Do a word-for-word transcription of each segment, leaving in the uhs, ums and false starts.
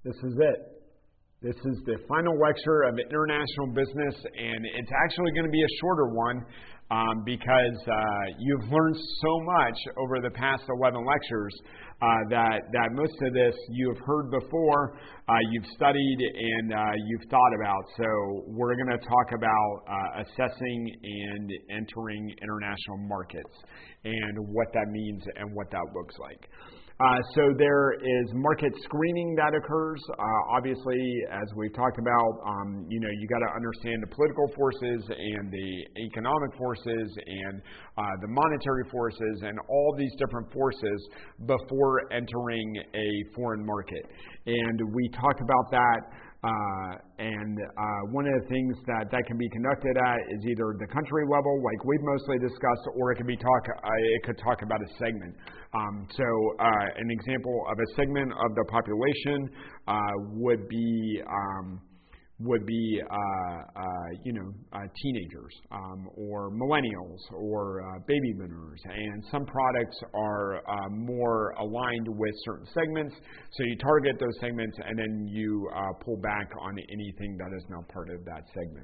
This is it. This is the final lecture of International Business, and it's actually going to be a shorter one um, because uh, you've learned so much over the past eleven lectures uh, that, that most of this you have heard before, uh, you've studied, and uh, you've thought about. So we're going to talk about uh, assessing and entering international markets and what that means and what that looks like. Uh, so there is market screening that occurs. Uh, obviously, as we've talked about, um, you know, you got to understand the political forces and the economic forces and uh, the monetary forces and all these different forces before entering a foreign market. And we talked about that. Uh, and uh, one of the things that that can be conducted at is either the country level, like we've mostly discussed, or it could be talk. Uh, it could talk about a segment. Um, so uh, an example of a segment of the population uh, would be um, would be uh, uh, you know uh, teenagers um, or millennials or uh, baby boomers, and some products are uh, more aligned with certain segments. So you target those segments, and then you uh, pull back on anything that is not part of that segment.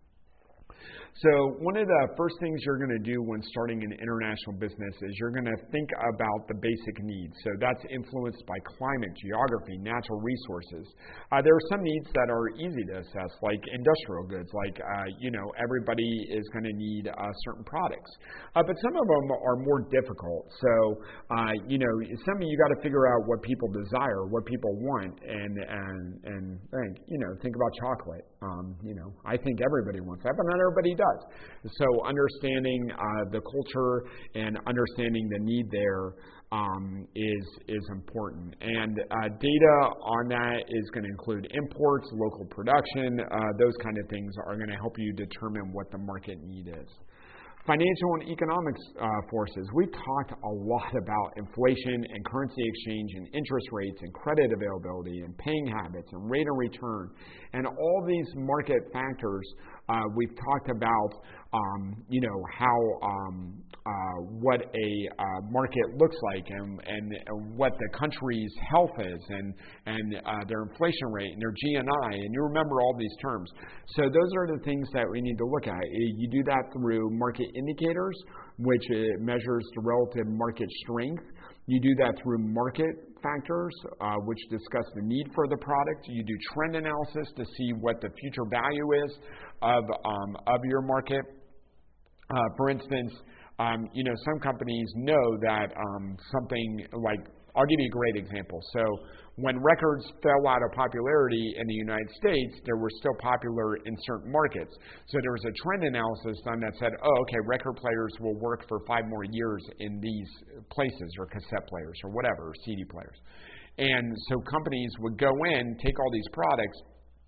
So one of the first things you're going to do when starting an international business is you're going to think about the basic needs. So that's influenced by climate, geography, natural resources. Uh, there are some needs that are easy to assess, like industrial goods, like, uh, you know, everybody is going to need uh, certain products. Uh, but some of them are more difficult. So, uh, you know, some of you got to figure out what people desire, what people want, and, and, and think, you know, think about chocolate. Um, you know, I think everybody wants that, but not everybody does. So understanding uh, the culture and understanding the need there um, is is important. And uh, data on that is going to include imports, local production, uh, those kind of things are going to help you determine what the market need is. Financial and economic uh, forces. We've talked a lot about inflation and currency exchange and interest rates and credit availability and paying habits and rate of return. And all these market factors, uh, we've talked about, um, you know, how um, uh, what a uh, market looks like and, and what the country's health is and, and uh, their inflation rate and their G N I. And you remember all these terms. So those are the things that we need to look at. You do that through market indicators, which measures the relative market strength. You do that through market factors, uh, which discuss the need for the product. You do trend analysis to see what the future value is of um, of your market. Uh, for instance, um, you know, some companies know that um, something like, I'll give you a great example. So when records fell out of popularity in the United States, they were still popular in certain markets. So there was a trend analysis done that said, oh, okay, record players will work for five more years in these places, or cassette players, or whatever, or C D players. And so companies would go in, take all these products,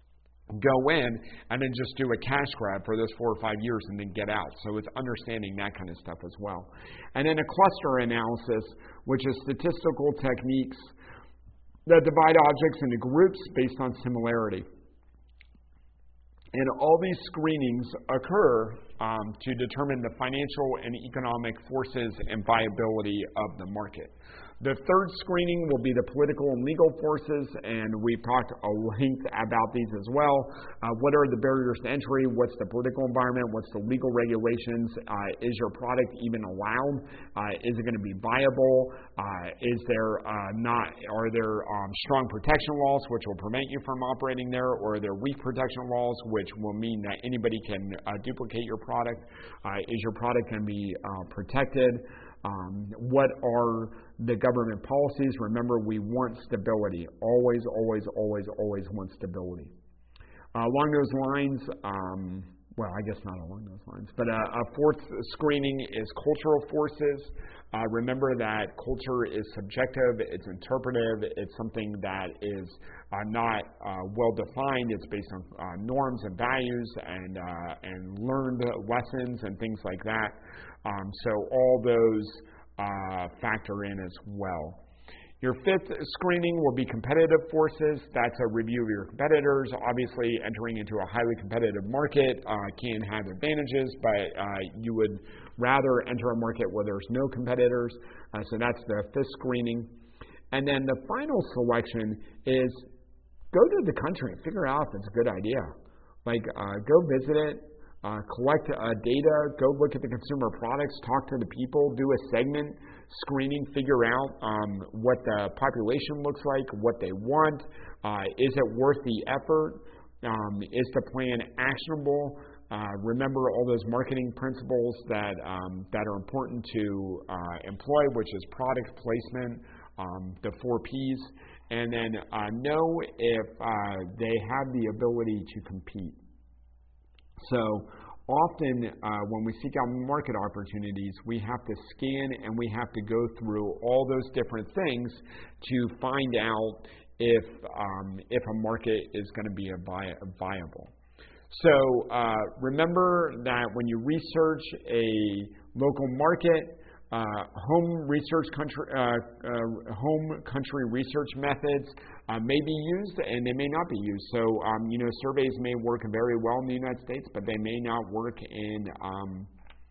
go in, and then just do a cash grab for those four or five years and then get out. So it's understanding that kind of stuff as well. And then a cluster analysis, which is statistical techniques that divide objects into groups based on similarity. And all these screenings occur um, to determine the financial and economic forces and viability of the market. The third screening will be the political and legal forces, and we've talked a length about these as well. Uh, what are the barriers to entry? What's the political environment? What's the legal regulations? Uh, is your product even allowed? Uh, is it going to be viable? Uh, is there uh, not? Are there um, strong protection laws which will prevent you from operating there, or are there weak protection laws which will mean that anybody can uh, duplicate your product? Uh, is your product going to be uh, protected? Um, what are the government policies? Remember, we want stability. Always, always, always, always want stability. Uh, along those lines, um, well, I guess not along those lines, but uh, a fourth screening is cultural forces. Uh, remember that culture is subjective, it's interpretive, it's something that is uh, not uh, well defined. It's based on uh, norms and values and uh, and learned lessons and things like that. Um, so all those uh, factor in as well. Your fifth screening will be competitive forces. That's a review of your competitors. Obviously, entering into a highly competitive market uh, can have advantages, but uh, you would rather enter a market where there's no competitors. Uh, so that's the fifth screening. And then the final selection is go to the country and figure out if it's a good idea. Like, uh, go visit it, uh, collect uh, data, go look at the consumer products, talk to the people, do a segment screening, figure out um, what the population looks like, what they want, uh, is it worth the effort, um, is the plan actionable. Uh, remember all those marketing principles that um, that are important to uh, employ, which is product placement, um, the four P's, and then uh, know if uh, they have the ability to compete. So often uh, when we seek out market opportunities, we have to scan and we have to go through all those different things to find out if um, if a market is going to be a vi- viable. So uh, remember that when you research a local market, uh, home research country, uh, uh, home country research methods uh, may be used and they may not be used. So um, you know, surveys may work very well in the United States, but they may not work in um,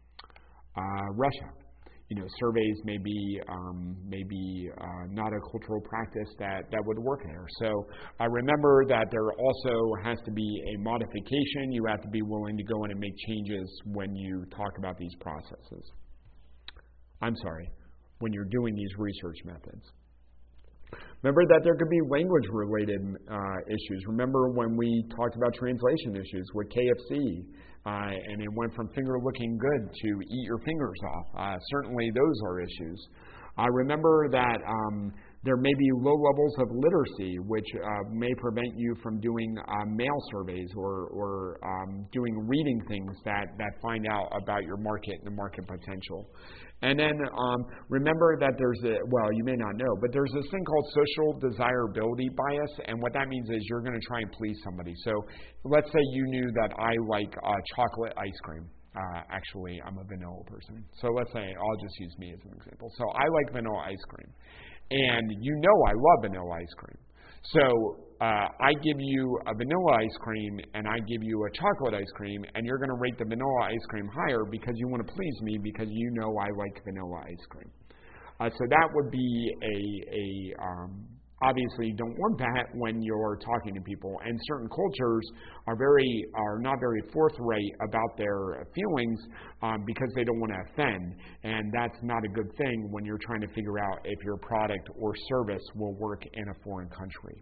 uh, Russia. You know, surveys may be um, maybe uh, not a cultural practice that, that would work there. So uh, remember that there also has to be a modification. You have to be willing to go in and make changes when you talk about these processes. I'm sorry, when you're doing these research methods. Remember that there could be language-related uh, issues. Remember when we talked about translation issues with K F C, uh, and it went from finger looking good to eat your fingers off. Uh, certainly those are issues. Uh, remember that um, there may be low levels of literacy, which uh, may prevent you from doing uh, mail surveys or, or um, doing reading things that, that find out about your market and the market potential. And then um, remember that there's a, well, you may not know, but there's this thing called social desirability bias, and what that means is you're going to try and please somebody. So let's say you knew that I like uh, chocolate ice cream. Uh, actually, I'm a vanilla person. So let's say, I'll just use me as an example. So I like vanilla ice cream. And you know I love vanilla ice cream. So uh, I give you a vanilla ice cream and I give you a chocolate ice cream, and you're going to rate the vanilla ice cream higher because you want to please me because you know I like vanilla ice cream. Uh, so that would be a, a um, obviously you don't want that when you're talking to people, and certain cultures are very are not very forthright about their feelings um, because they don't want to offend, and that's not a good thing when you're trying to figure out if your product or service will work in a foreign country.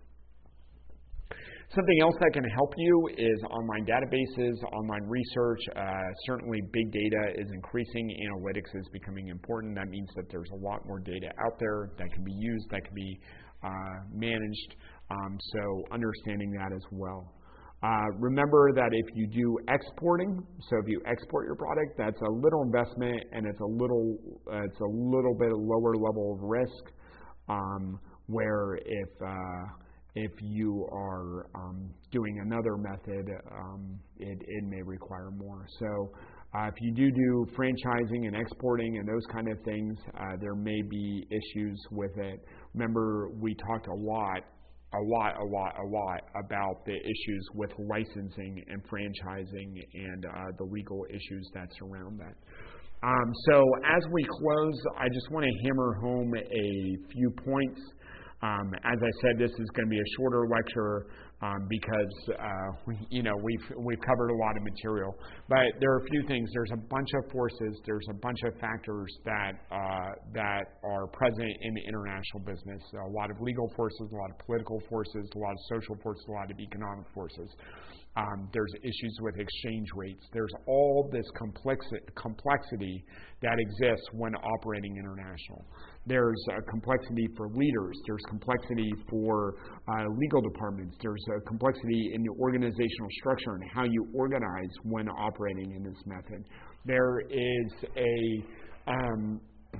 Something else that can help you is online databases, online research. Uh, certainly big data is increasing. Analytics is becoming important. That means that there's a lot more data out there that can be used, that can be uh, managed. Um, so understanding that as well. Uh, remember that if you do exporting, so if you export your product, that's a little investment and it's a little uh, it's a little bit lower level of risk. Um, where if uh, If you are um, doing another method, um, it, it may require more. So uh, if you do do franchising and exporting and those kind of things, uh, there may be issues with it. Remember, we talked a lot, a lot, a lot, a lot about the issues with licensing and franchising and uh, the legal issues that surround that. Um, so as we close, I just want to hammer home a few points. Um, as I said, this is going to be a shorter lecture um, because uh, we, you know we've we've covered a lot of material. But there are a few things. There's a bunch of forces. There's a bunch of factors that uh, that are present in international business. A lot of legal forces, a lot of political forces, a lot of social forces, a lot of economic forces. Um, there's issues with exchange rates. There's all this complexi- complexity that exists when operating international. There's a complexity for leaders. There's complexity for uh, legal departments. There's a complexity in the organizational structure and how you organize when operating in this method. There is a um,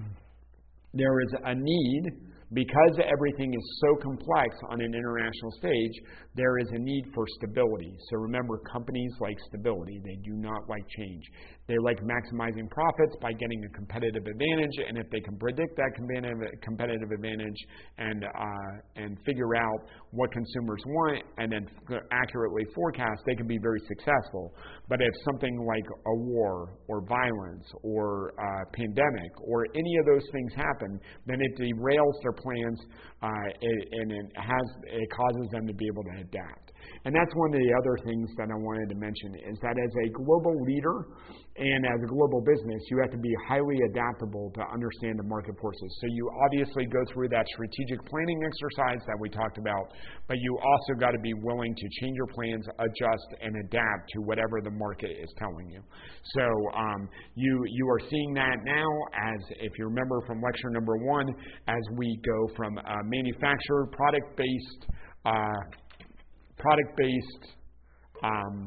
there is a need. Because everything is so complex on an international stage, there is a need for stability. So remember, companies like stability. They do not like change. They like maximizing profits by getting a competitive advantage, and if they can predict that competitive competitive advantage and uh, and figure out what consumers want and then accurately forecast, they can be very successful. But if something like a war or violence or uh, pandemic or any of those things happen, then it derails their plans uh, and it has it causes them to be able to adapt. And that's one of the other things that I wanted to mention is that as a global leader and as a global business, you have to be highly adaptable to understand the market forces. So you obviously go through that strategic planning exercise that we talked about, but you also got to be willing to change your plans, adjust, and adapt to whatever the market is telling you. So um, you you are seeing that now as, if you remember from lecture number one, as we go from a manufactured, product-based uh, product-based um,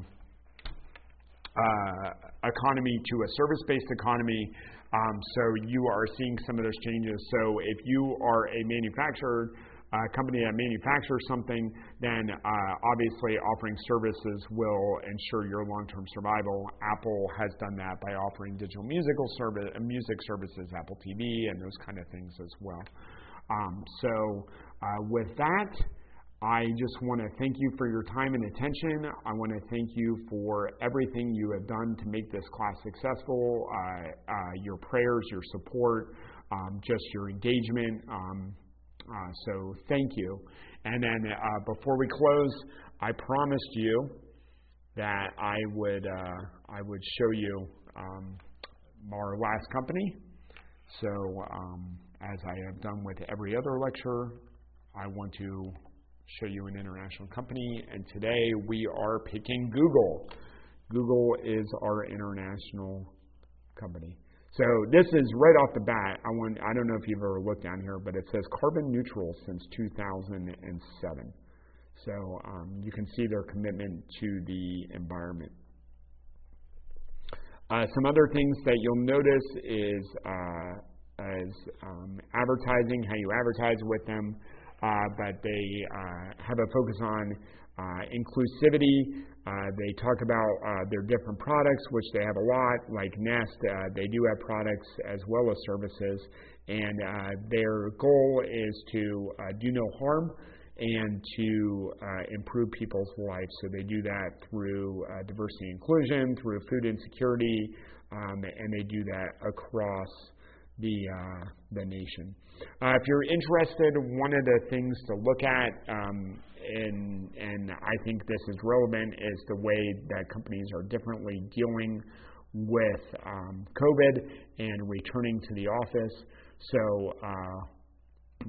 uh, economy to a service-based economy. Um, so you are seeing some of those changes. So if you are a manufacturer, uh, company that manufactures something, then uh, obviously offering services will ensure your long-term survival. Apple has done that by offering digital musical service, uh, music services, Apple T V, and those kind of things as well. Um, so uh, with that, I just want to thank you for your time and attention. I want to thank you for everything you have done to make this class successful, uh, uh, your prayers, your support, um, just your engagement. Um, uh, so thank you. And then uh, before we close, I promised you that I would uh, I would show you um, our last company. So um, as I have done with every other lecture, I want to show you an international company, and today we are picking Google. Google is our international company. So this is right off the bat. I want I don't know if you've ever looked down here, but it says carbon neutral since two thousand seven. So um, you can see their commitment to the environment. Uh, some other things that you'll notice is uh, as um, advertising, how you advertise with them. Uh, but they uh, have a focus on uh, inclusivity. Uh, they talk about uh, their different products, which they have a lot, like Nest. Uh, they do have products as well as services, and uh, their goal is to uh, do no harm and to uh, improve people's lives. So they do that through uh, diversity and inclusion, through food insecurity, um, and they do that across the uh, the nation. Uh, if you're interested, one of the things to look at, um, and and I think this is relevant, is the way that companies are differently dealing with um, COVID and returning to the office. So, uh,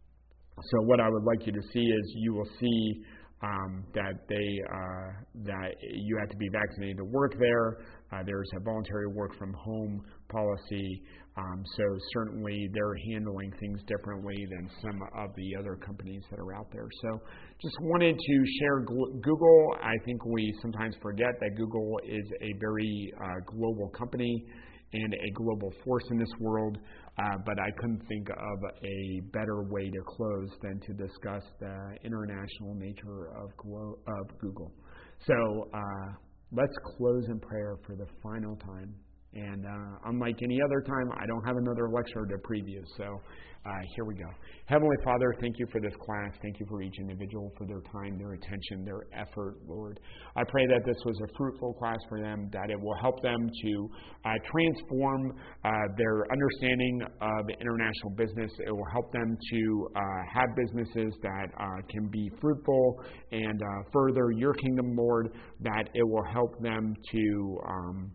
so what I would like you to see is you will see um, that they uh, that you have to be vaccinated to work there. Uh, there's a voluntary work from home policy. Um, so certainly they're handling things differently than some of the other companies that are out there. So just wanted to share gl- Google. I think we sometimes forget that Google is a very uh, global company and a global force in this world. Uh, but I couldn't think of a better way to close than to discuss the international nature of, glo- of Google. So uh, let's close in prayer for the final time. And uh, unlike any other time, I don't have another lecture to preview. So uh, here we go. Heavenly Father, thank you for this class. Thank you for each individual, for their time, their attention, their effort, Lord. I pray that this was a fruitful class for them, that it will help them to uh, transform uh, their understanding of international business. It will help them to uh, have businesses that uh, can be fruitful and uh, further your kingdom, Lord, that it will help them to Um,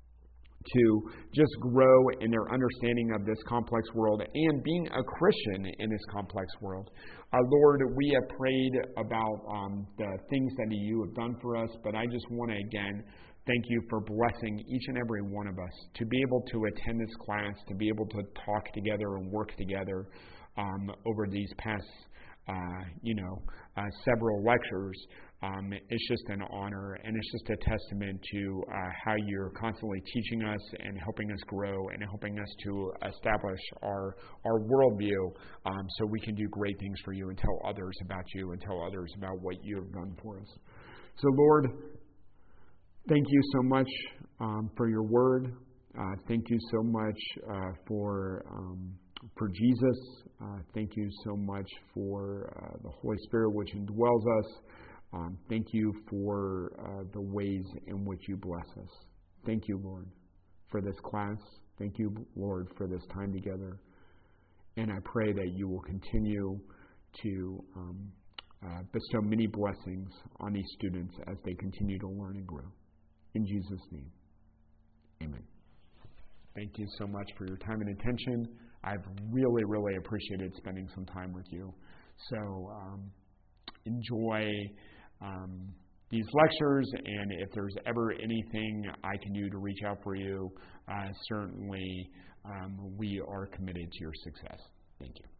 to just grow in their understanding of this complex world and being a Christian in this complex world. Uh, Lord, we have prayed about um, the things that you have done for us, but I just want to again thank you for blessing each and every one of us to be able to attend this class, to be able to talk together and work together um, over these past, uh, you know, uh, several lectures. Um, it's just an honor, and it's just a testament to uh, how you're constantly teaching us and helping us grow and helping us to establish our our worldview um, so we can do great things for you and tell others about you and tell others about what you have done for us. So, Lord, thank you so much um, for your word. Uh, thank you so much uh, for um, for Jesus. Uh, thank you so much for uh, the Holy Spirit which indwells us. Um, thank you for uh, the ways in which you bless us. Thank you, Lord, for this class. Thank you, Lord, for this time together. And I pray that you will continue to um, uh, bestow many blessings on these students as they continue to learn and grow. In Jesus' name, amen. Thank you so much for your time and attention. I've really, really appreciated spending some time with you. So um, enjoy um, these lectures, and if there's ever anything I can do to reach out for you, uh, certainly um, we are committed to your success. Thank you.